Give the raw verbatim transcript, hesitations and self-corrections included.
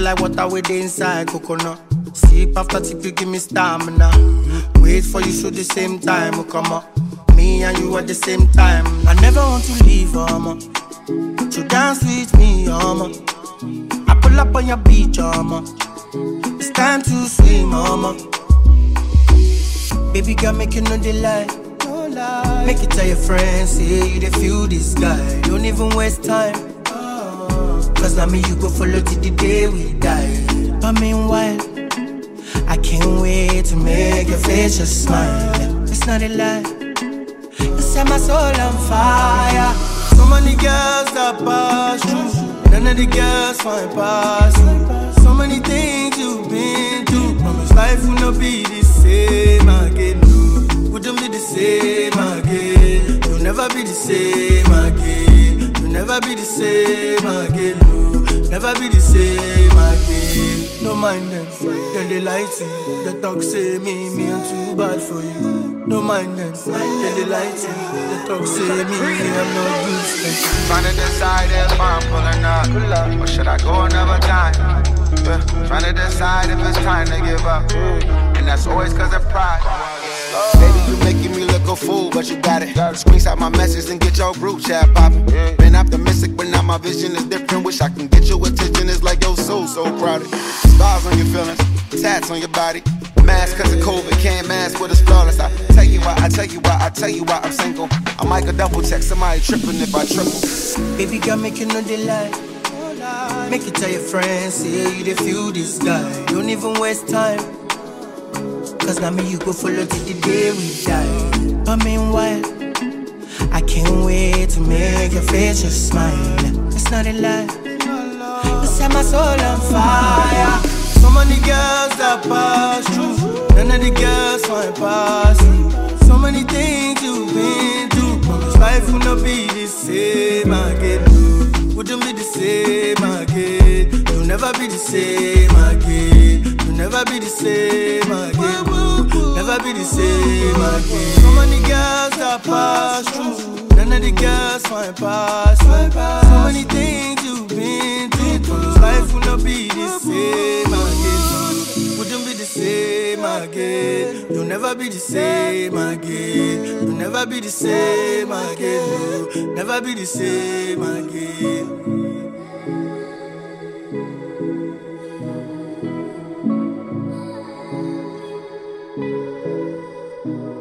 like water with inside coconut. Sip after tip, you give me stamina. Wait for you, so the same time will come up. Me and you at the same time. I never want to leave, mama. So dance with me, mama. I pull up on your beach, mama. It's time to swim, mama. Baby girl, make you know the lie. Make it tell your friends, say you they feel this guy. Don't even waste time. Cause now me you go follow till the day we die. But meanwhile, I can't wait to make your face just smile. It's not a lie. You set my soul on fire. So many girls that pass through, none of the girls find pass you. So many things you've been through. Promise life will not be the same again. Wouldn't be the same again. You'll never be the same again. You'll never be the same again. No, never be the same again. No mind them, then they lie to you. They talk say me, me I'm too bad for you. No mind them, then they lie to you. They talk say me, me I'm not good for you. Trying to decide if I'm pulling up, or should I go another time? Yeah. Trying to decide if it's time to give up, and that's always cause of pride. Baby, you making me look a fool, but you got it. Screenshot my message and get your group chat poppin'. Been optimistic, but now my vision is different. Wish I can get your attention, it's like your soul so crowded. Scars on your feelings, tats on your body. Mask cause of COVID, can't mask with a flawless. I tell you why, I tell you why, I tell you why I'm single. I might go double check somebody tripping if I triple. Baby girl, make you know the lie. Make you tell your friends, say you they feel this guy. Don't even waste time. Cause now me you go follow till the day we die. But meanwhile, I can't wait to make your face just smile. It's not a lie. You set my soul on fire. So many girls that pass through, none of the girls find pass you. So many things you've been through. Promise life will not be the same again. Wouldn't be the same again. You'll never be the same again. You'll never be the same again. Never be the same again. So many girls that pass through, none of the girls find pass you. So many things you've been through. Promise life will not be the same again. Wouldn't be the same again. You'll never be the same again. You'll never be the same again. You'll never be the same again. Thank you.